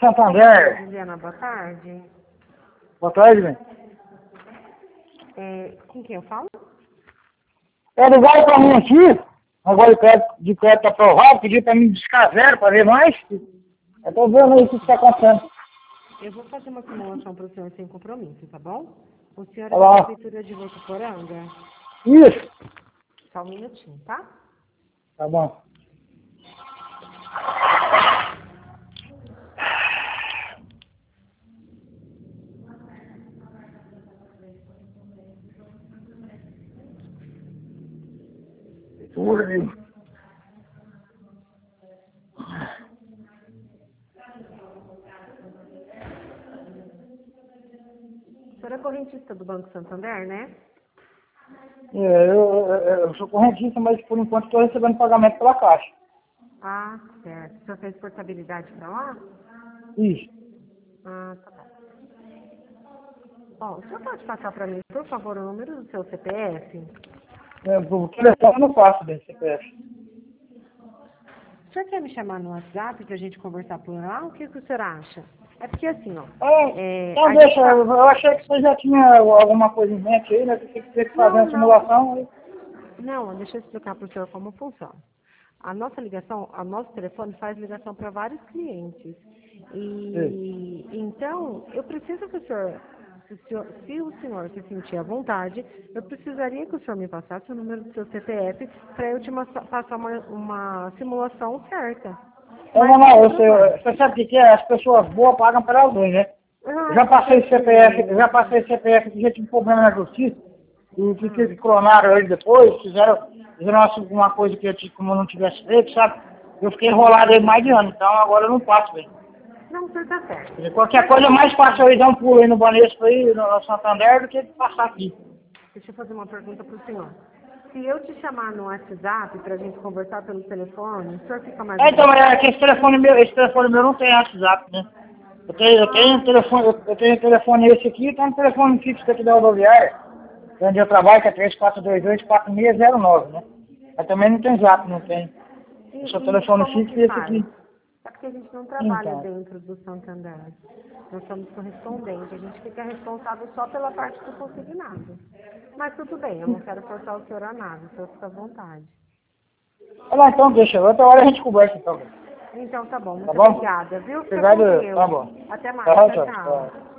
Santander. Juliana, boa tarde. Boa tarde, velho. Com quem eu falo? Ligaram pra mim aqui, agora de crédito aprovado, pediu pra mim buscar zero pra ver mais. Eu tô vendo aí o que está acontecendo. Eu vou fazer uma simulação para o senhor sem compromisso, tá bom? O senhor é Olá. da Prefeitura de Votuporanga? Isso. Só um minutinho, tá? Tá bom. Ui. O senhor é correntista do Banco Santander, né? Eu sou correntista, mas por enquanto estou recebendo pagamento pela Caixa. Ah, certo. O senhor fez portabilidade para lá? Isso. Ah, tá bom. Ó, o senhor pode passar para mim, por favor, o número do seu CPF? O telefone eu não faço desse CPF. O senhor quer me chamar no WhatsApp para a gente conversar por lá? O que o senhor acha? É porque assim, ó. Então A deixa, gente tá... eu achei que você já tinha alguma coisa em mente aí, né? Você tem que fazer Não, uma simulação. Aí. não, deixa eu explicar para o senhor como funciona. A nossa ligação, o nosso telefone faz ligação para vários clientes. E então, eu preciso que o senhor, se o senhor se sentir à vontade, eu precisaria que o senhor me passasse o número do seu CPF para eu te passar uma simulação certa. Mas Não, não tem problema. você sabe o que é? As pessoas boas pagam para alguém, né? Eu já passei CPF, eu já passei CPF que já tive problema na justiça, e que clonaram ele depois, fizeram uma coisa que como eu não tivesse feito, sabe? Eu fiquei enrolado aí mais de ano, então agora eu não passo, velho. Não, o senhor está certo. Qualquer coisa é mais fácil eu ir dar um pulo aí no Banespa aí, no Santander, do que passar aqui. Deixa eu fazer uma pergunta para o senhor. Se eu te chamar no WhatsApp para a gente conversar pelo telefone, o senhor fica mais à Então, é que vontade? esse telefone meu não tem WhatsApp, né? Eu tenho telefone esse aqui, tem um telefone fixo daqui da rodoviária, onde eu trabalho, que é 3422-4609, né? Mas também não tem zap, não tem. Eu sou E telefone como fixo que e esse faz? aqui. É porque a gente não trabalha Então. dentro do Santander. Nós somos correspondentes. A gente fica responsável só pela parte do consignado. Mas tudo bem, eu não quero forçar o senhor a nada. O senhor fica à vontade. Olha lá, então deixa. Outra hora a gente conversa, então. Então tá bom. Tá Muito bom? obrigada, viu? Fica com Obrigado, tá Deus. bom. Até mais. Tchau, Tchau, tchau. tchau. Tchau.